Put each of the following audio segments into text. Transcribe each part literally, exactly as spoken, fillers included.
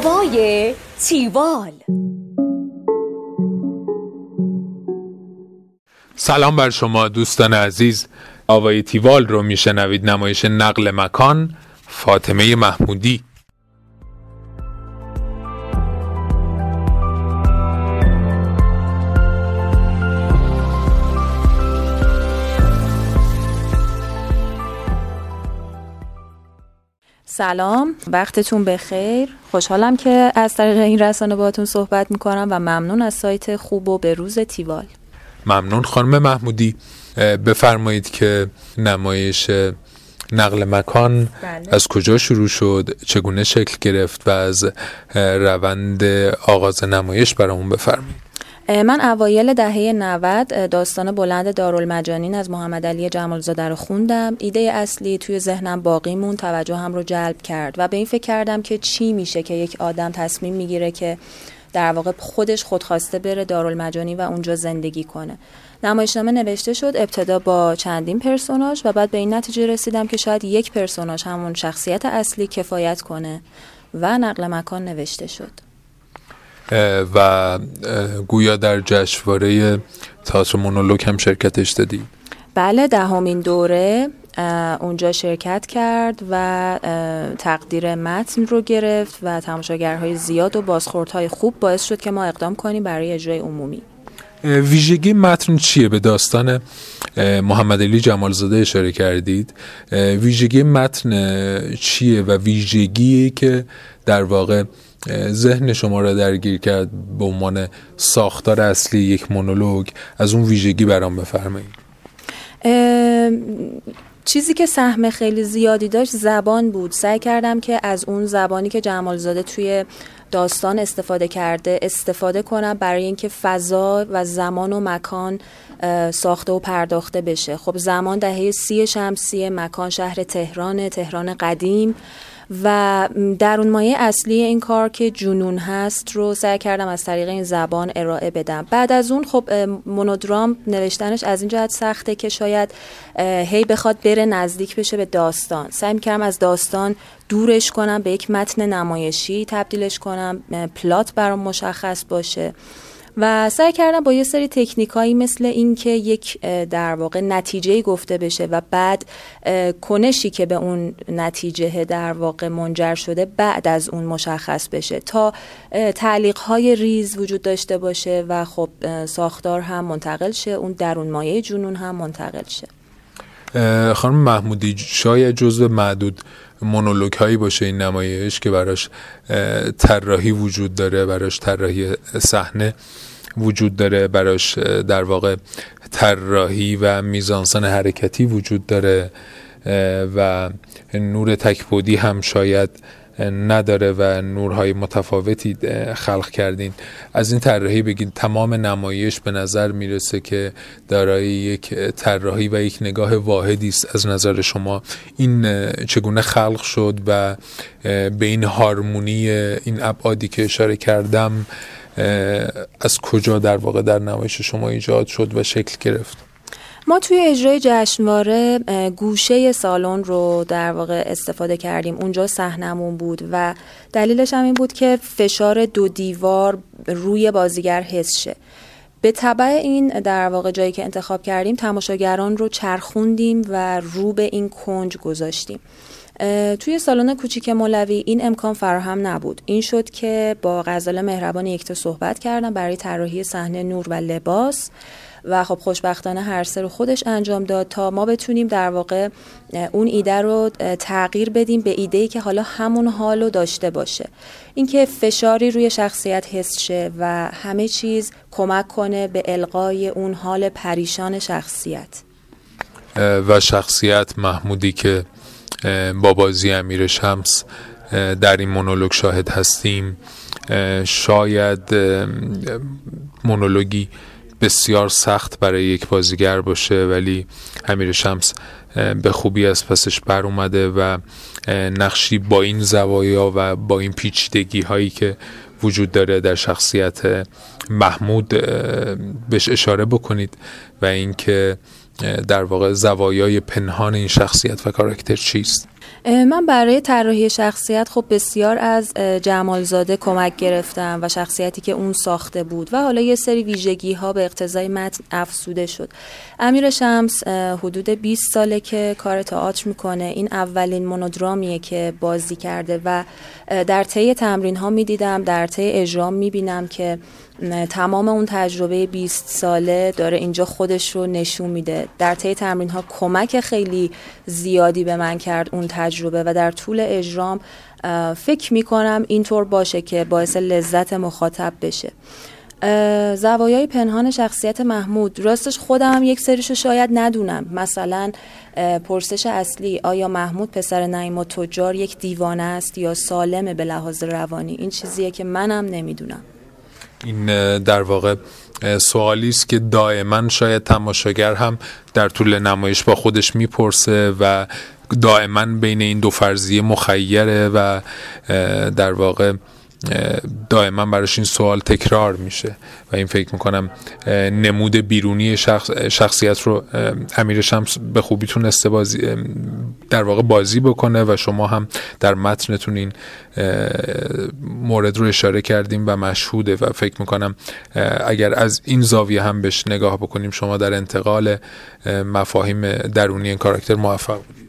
آوای تیوال. سلام بر شما دوستان عزیز، آوای تیوال رو میشنوید. نمایش نقل مکان، فاطمه محمودی. سلام، وقتتون بخیر. خوشحالم که از طریق این رسانه باهاتون صحبت میکنم و ممنون از سایت خوب و به روز تیوال. ممنون خانم محمودی. بفرمایید که نمایش نقل مکان بله. از کجا شروع شد، چگونه شکل گرفت و از روند آغاز نمایش برامون بفرمایید. من اوایل دهه نود داستان بلند دارالمجانین از محمد علی جمالزاده رو خوندم. ایده اصلی توی ذهنم باقی مون، توجهم رو جلب کرد و به این فکر کردم که چی میشه که یک آدم تصمیم میگیره که در واقع خودش خودخواسته بره دارالمجانین و اونجا زندگی کنه. نمایشنامه نوشته شد، ابتدا با چندین پرسوناژ و بعد به این نتیجه رسیدم که شاید یک پرسوناژ، همون شخصیت اصلی، کفایت کنه و نقل مکان نوشته شد. و گویا در جشنواره تئاتر مونولوگ هم شرکتش دادی؟ بله، دهمین دوره اونجا شرکت کرد و تقدیر متن رو گرفت و تماشاگرهای زیاد و بازخوردهای خوب باعث شد که ما اقدام کنیم برای اجرای عمومی. ویژگی متن چیه؟ به داستان محمد علی جمالزاده اشاره کردید. ویژگی متن چیه و ویژگی که در واقع ذهن شما را درگیر کرد به عنوان ساختار اصلی یک مونولوگ؟ از اون ویژگی برام بفرمایید. چیزی که سهم خیلی زیادی داشت زبان بود. سعی کردم که از اون زبانی که جمالزاده توی داستان استفاده کرده استفاده کنم برای اینکه فضا و زمان و مکان ساخته و پرداخته بشه. خب زمان دهه سی شمسی، مکان شهر تهران، تهران قدیم و درونمایه اصلی این کار که جنون هست رو سعی کردم از طریق این زبان ارائه بدم. بعد از اون خب مونودرام نوشتنش از این جهت سخته که شاید هی بخواد بره نزدیک بشه به داستان. سعی می‌کردم از داستان دورش کنم، به یک متن نمایشی تبدیلش کنم، پلات برام مشخص باشه و سعی کردم با یه سری تکنیکایی مثل این که یک در واقع نتیجه‌ای گفته بشه و بعد کنشی که به اون نتیجه در واقع منجر شده بعد از اون مشخص بشه تا تعلیق‌های ریز وجود داشته باشه و خب ساختار هم منتقل شه، اون درون مایه جنون هم منتقل شه. خانم محمودی، شاید جزو معدود مونولوگ هایی باشه این نمایش که براش طراحی وجود داره، براش طراحی صحنه وجود داره، براش در واقع طراحی و میزانسن حرکتی وجود داره و نور تک‌بعدی هم شاید نداره و نورهای متفاوتی خلق کردین. از این طراحی بگید. تمام نمایش به نظر میرسه که دارای یک طراحی و یک نگاه واحدی است. از نظر شما این چگونه خلق شد و به این هارمونی این ابعادی که اشاره کردم از کجا در واقع در نمایش شما ایجاد شد و شکل گرفت؟ ما توی اجرای جشنواره گوشه سالن رو در واقع استفاده کردیم. اونجا صحنمون بود و دلیلش هم این بود که فشار دو دیوار روی بازیگر حس شه. به تبع این در واقع جایی که انتخاب کردیم تماشاگران رو چرخوندیم و رو به این کنج گذاشتیم. توی سالن کوچیک مولوی این امکان فراهم نبود. این شد که با غزال مهربان یکتا صحبت کردم برای طراحی صحنه نور و لباس و خب خوشبختانه هر سه رو خودش انجام داد تا ما بتونیم در واقع اون ایده رو تغییر بدیم به ایده‌ای که حالا همون حالو داشته باشه. اینکه فشاری روی شخصیت حس شه و همه چیز کمک کنه به القای اون حال پریشان شخصیت. و شخصیت محمودی که با بازی امیر شمس در این مونولوگ شاهد هستیم، شاید مونولوگی بسیار سخت برای یک بازیگر باشه ولی امیر شمس به خوبی از پسش بر اومده و نقشی با این زوایا و با این پیچیدگی هایی که وجود داره در شخصیت محمود بهش اشاره بکنید و اینکه در واقع زوایای پنهان این شخصیت و کاراکتر چیست؟ من برای طراحی شخصیت خب بسیار از جمالزاده کمک گرفتم و شخصیتی که اون ساخته بود و حالا یه سری ویژگی ها به اقتضای متن افزوده شد. امیر شمس حدود بیست ساله که کار تئاتر میکنه. این اولین مونودرامیه که بازی کرده و در طی تمرین ها میدیدم، در طی اجرا میبینم که تمام اون تجربه بیست ساله داره اینجا خودش رو نشون میده. در طی تمرین ها کمک خیلی زیادی به من کرد اون تجربه و در طول اجرام فکر میکنم اینطور باشه که باعث لذت مخاطب بشه. زوایای پنهان شخصیت محمود، راستش خودم هم یک سریشو شاید ندونم. مثلا پرسش اصلی آیا محمود پسر نعیم و تجار یک دیوانه است یا سالمه به لحاظ روانی، این چیزیه که منم نمیدونم. این در واقع سوالی است که دائما شاید تماشاگر هم در طول نمایش با خودش میپرسه و دائما بین این دو فرضیه مخیره و در واقع دائما براش این سوال تکرار میشه و این فکر میکنم نمود بیرونی شخص شخصیت رو امیر شمس به خوبی تونسته بازی در واقع بازی بکنه و شما هم در متنتون این مورد رو اشاره کردیم و مشهوده و فکر میکنم اگر از این زاویه هم بهش نگاه بکنیم شما در انتقال مفاهیم درونی این کاراکتر موفق بودید.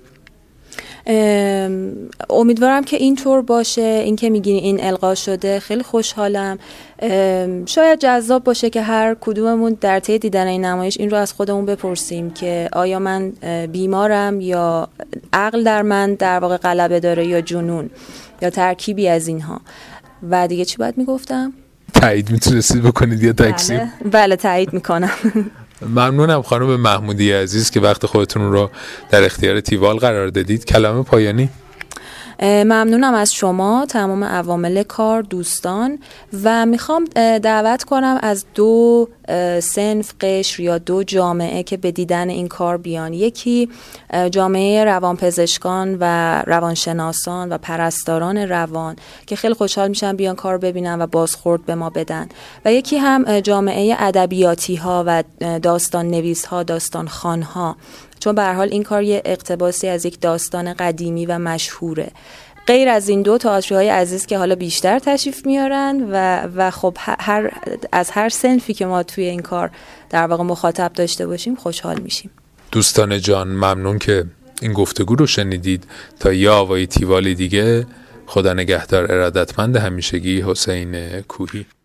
امیدوارم که اینطور باشه. این که میگین این القا شده خیلی خوشحالم. شاید جذاب باشه که هر کدوممون در طی دیدن این نمایش این رو از خودمون بپرسیم که آیا من بیمارم یا عقل در من در واقع غلبه داره یا جنون یا ترکیبی از اینها. و دیگه چی باید میگفتم؟ تایید میتونستید بکنید یا تکسیم؟ بله, بله تایید میکنم. ممنونم خانم محمودی عزیز که وقت خودتون رو در اختیار تیوال قرار دادید. کلام پایانی؟ ممنونم از شما، تمام عوامل کار، دوستان و میخوام دعوت کنم از دو صنف قشر یا دو جامعه که به دیدن این کار بیان. یکی جامعه روانپزشکان و روانشناسان و پرستاران روان که خیلی خوشحال میشن بیان کار ببینن و بازخورد به ما بدن و یکی هم جامعه ادبیاتی ها و داستان نویس ها، داستان خوان ها، چون به هر حال این کار یه اقتباسی از یک داستان قدیمی و مشهوره. غیر از این دو تئاترهای عزیز که حالا بیشتر تشریف میارن و و خب هر از هر صنفی که ما توی این کار در واقع مخاطب داشته باشیم خوشحال میشیم. دوستان جان ممنون که این گفتگو رو شنیدید. تا یه آوای تیوالی دیگه، خدا نگهدار. ارادتمند همیشگی، حسین کوهی.